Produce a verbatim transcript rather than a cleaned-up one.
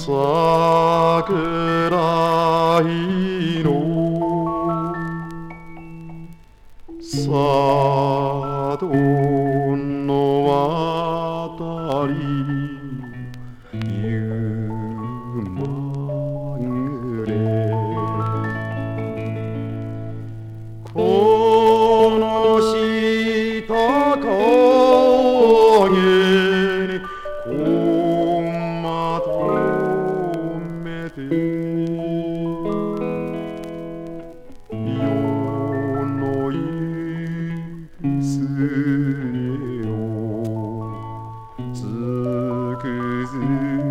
桜井の佐渡のあたり夕まぐれこの下影にこまとめて世の行く末をつくづ